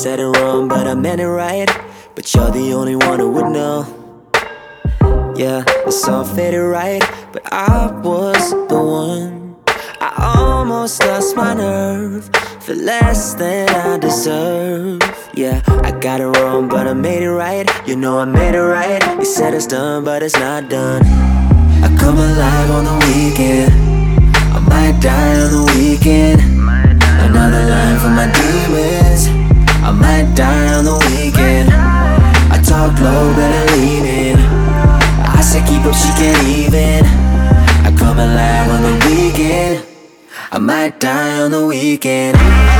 said it wrong, but I meant it right. But you're the only one who would know. Yeah, it's all faded right, but I was the one. I almost lost my nerve for less than I deserve. Yeah, I got it wrong, but I made it right. You know I made it right. You said it's done, but it's not done. I come alive on the weekend. I might die on the weekend. Another line for my demons. I might die on the weekend. I talk low, better lean in. I said keep up, she can't even. I come alive on the weekend. I might die on the weekend.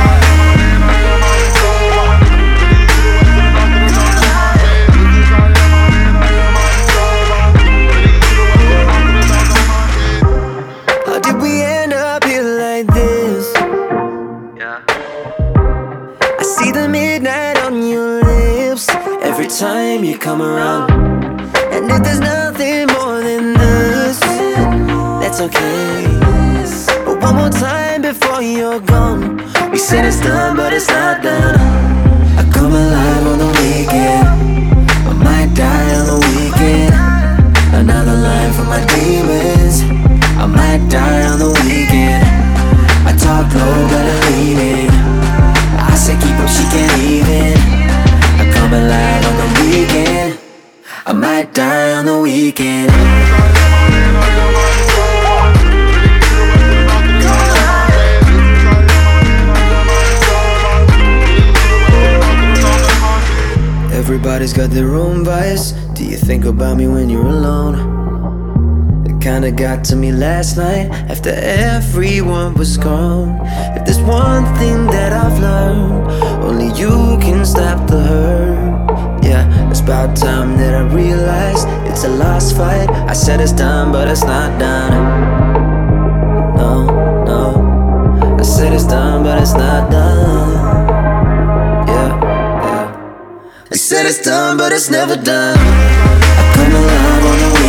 How did we end up here like this? I see the midnight on your lips every time you come around. And if there's nothing more than this, that's okay. But one more time before you're gone. We said it's done, but it's not done. I come alive on the weekend. I might die on the weekend. Another line for my demons. I might die on the weekend. I talk low, better lean in. I say keep up, she can't even. I come alive on the weekend. I might die on the weekend. Everybody's got their own vice. Do you think about me when you're alone? It kinda got to me last night after everyone was gone. If there's one thing that I've learned, only you can stop the hurt. Yeah, it's about time that I realized it's a lost fight. I said it's done, but it's not done. No, no. I said it's done, but it's not done. I said it's done, but it's never done. I come alive on the